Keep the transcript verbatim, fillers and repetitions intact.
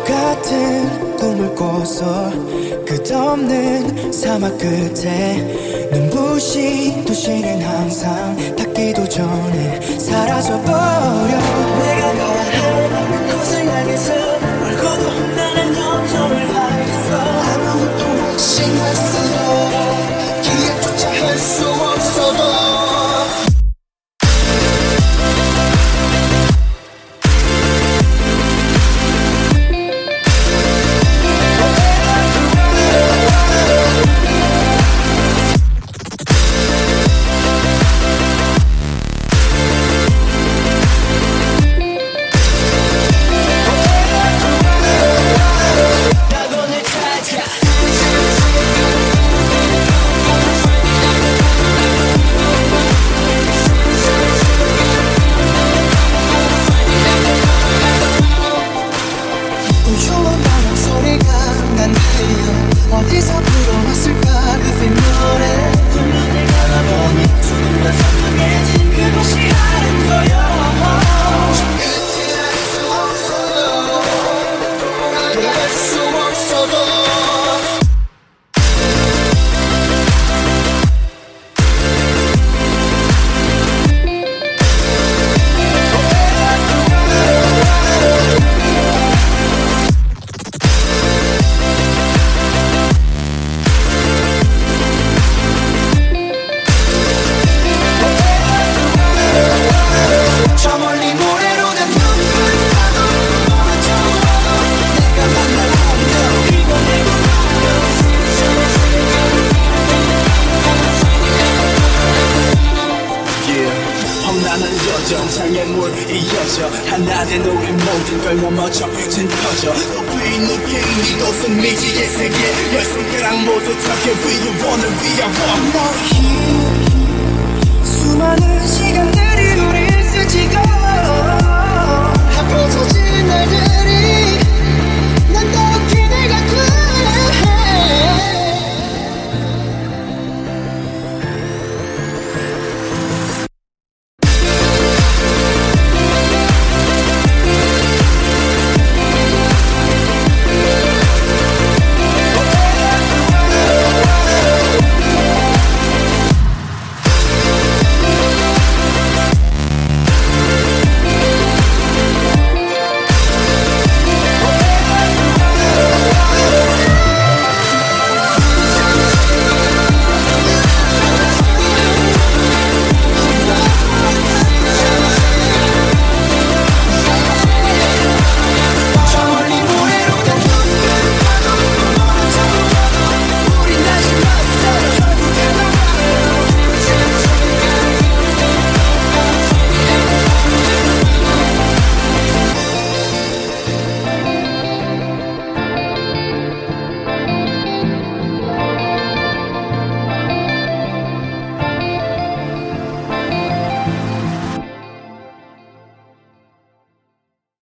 같은 꿈을 꿔서 끝없는 사막 끝에 눈부신 도시는 항상 닿기도 전에 사라져버려. 내가 가야 할 곳을 향해서 멀고도 나는 영점을 하겠어. 아무것도 신경 쓰고 기억조차 할 수 없어도 어디서 불어왔을까 그빛 노래. 분명 내가 가보니 조금 더 선명해진 그곳이 아는 거야. 끝이 날 수 없어도 돌아갈 수 없어도 정상의 물 이어져 하나 된 우리 모든 걸 못 맞춰 빛은 커져. 높이 높이 니도 승리지의 세계 열 손가락 모두 닿게 위에 원을 위하여. 너의 힘 수많은 시간들이 우릴 스치고